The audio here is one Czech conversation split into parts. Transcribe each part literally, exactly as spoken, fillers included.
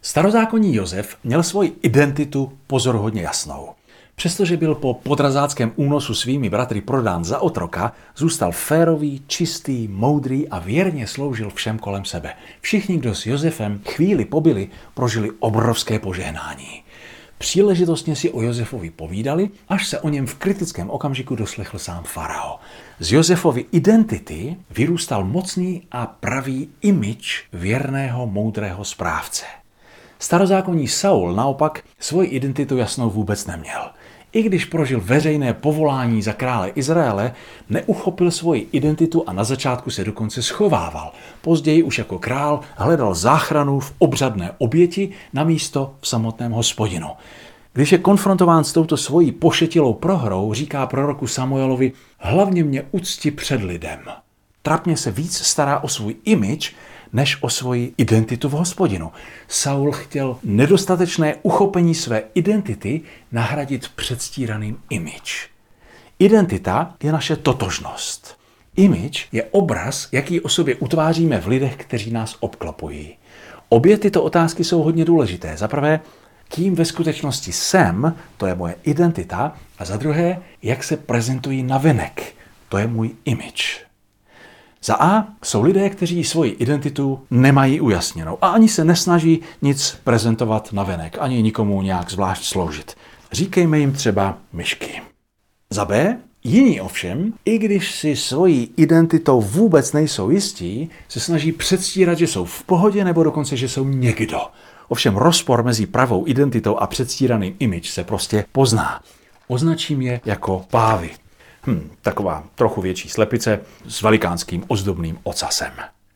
Starozákonní Josef měl svoji identitu pozoruhodně jasnou. Přestože byl po podrazáckém únosu svými bratry prodán za otroka, zůstal férový, čistý, moudrý a věrně sloužil všem kolem sebe. Všichni, kdo s Josefem chvíli pobyli, prožili obrovské požehnání. Příležitostně si o Josefovi povídali, až se o něm v kritickém okamžiku doslechl sám farao. Z Josefovy identity vyrůstal mocný a pravý image věrného, moudrého správce. Starozákonní Saul naopak svoji identitu jasnou vůbec neměl. I když prožil veřejné povolání za krále Izraele, neuchopil svoji identitu a na začátku se dokonce schovával. Později už jako král hledal záchranu v obřadné oběti namísto v samotném Hospodinu. Když je konfrontován s touto svojí pošetilou prohrou, říká proroku Samuelovi: hlavně mě ucti před lidem. Trapně se víc stará o svůj image, než o svoji identitu v Hospodinu. Saul chtěl nedostatečné uchopení své identity nahradit předstíraným image. Identita je naše totožnost. Image je obraz, jaký o sobě utváříme v lidech, kteří nás obklopují. Obě tyto otázky jsou hodně důležité. Za prvé, kým ve skutečnosti jsem, to je moje identita, a za druhé, jak se prezentují navenek, to je můj image. Za A jsou lidé, kteří svoji identitu nemají ujasněnou a ani se nesnaží nic prezentovat navenek, ani nikomu nějak zvlášť sloužit. Říkejme jim třeba myšky. Za B, jiní ovšem, i když si svojí identitou vůbec nejsou jistí, se snaží předstírat, že jsou v pohodě nebo dokonce, že jsou někdo. Ovšem rozpor mezi pravou identitou a předstíraným image se prostě pozná. Označím je jako pávy. Hm, taková trochu větší slepice s velikánským ozdobným ocasem.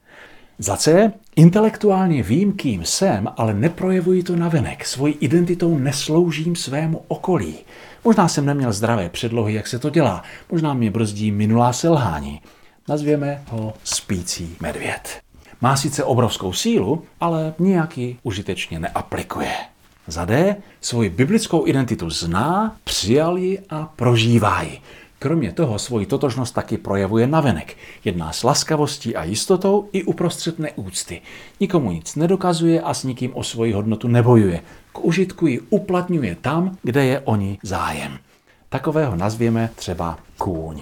Za C, intelektuálně vím, kým jsem, ale neprojevuji to navenek. Svojí identitou nesloužím svému okolí. Možná jsem neměl zdravé předlohy, jak se to dělá. Možná mě brzdí minulá selhání. Nazvěme ho spící medvěd. Má sice obrovskou sílu, ale nijak ji užitečně neaplikuje. Za D, svoji biblickou identitu zná, přijal ji a prožívá ji. Kromě toho svoji totožnost taky projevuje navenek. Jedná s laskavostí a jistotou i uprostřed neúcty. Nikomu nic nedokazuje a s nikým o svoji hodnotu nebojuje. K užitku ji uplatňuje tam, kde je o ní zájem. Takového nazvěme třeba kůň.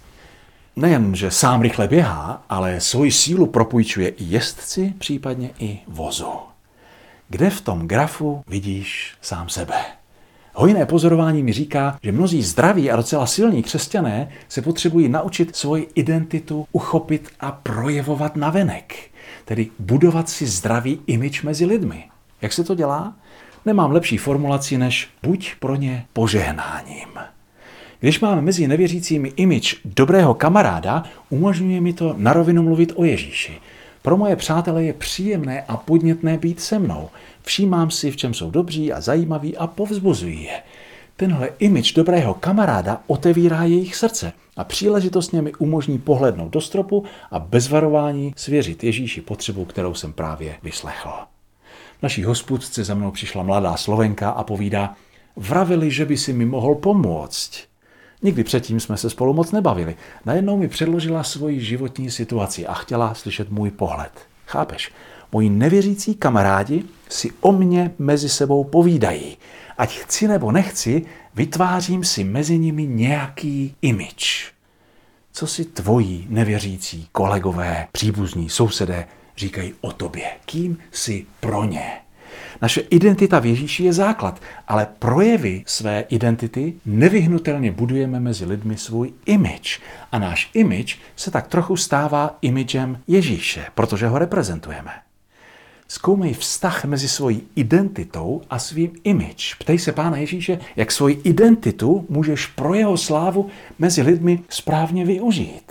Nejen, že sám rychle běhá, ale svoji sílu propůjčuje i jezdci, případně i vozu. Kde v tom grafu vidíš sám sebe? Hojné pozorování mi říká, že mnozí zdraví a docela silní křesťané se potřebují naučit svoji identitu uchopit a projevovat navenek. Tedy budovat si zdravý image mezi lidmi. Jak se to dělá? Nemám lepší formulaci než buď pro ně požehnáním. Když mám mezi nevěřícími image dobrého kamaráda, umožňuje mi to na rovinu mluvit o Ježíši. Pro moje přátele je příjemné a podnětné být se mnou. Všímám si, v čem jsou dobří a zajímaví a povzbuzují je. Tenhle image dobrého kamaráda otevírá jejich srdce a příležitostně mi umožní pohlednout do stropu a bez varování svěřit Ježíši potřebu, kterou jsem právě vyslechl. V naší hospůdce za mnou přišla mladá Slovenka a povídá: vravili, že by si mi mohl pomoct. Nikdy předtím jsme se spolu moc nebavili. Najednou mi předložila svoji životní situaci a chtěla slyšet můj pohled. Chápeš? Moji nevěřící kamarádi si o mě mezi sebou povídají. Ať chci nebo nechci, vytvářím si mezi nimi nějaký image. Co si tvoji nevěřící kolegové, příbuzní, sousedé říkají o tobě? Kým jsi pro ně? Naše identita v Ježíši je základ, ale projevy své identity nevyhnutelně budujeme mezi lidmi svůj image. A náš image se tak trochu stává imagem Ježíše, protože ho reprezentujeme. Zkoumej vztah mezi svojí identitou a svým image. Ptej se Pána Ježíše, jak svoji identitu můžeš pro jeho slávu mezi lidmi správně využít.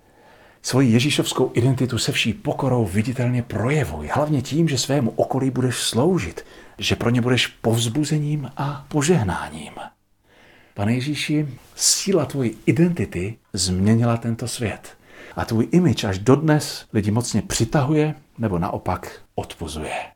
Svoji ježíšovskou identitu se vší pokorou viditelně projevuj, hlavně tím, že svému okolí budeš sloužit, že pro ně budeš povzbuzením a požehnáním. Pane Ježíši, síla tvojí identity změnila tento svět a tvůj image až dodnes lidi mocně přitahuje nebo naopak odpuzuje.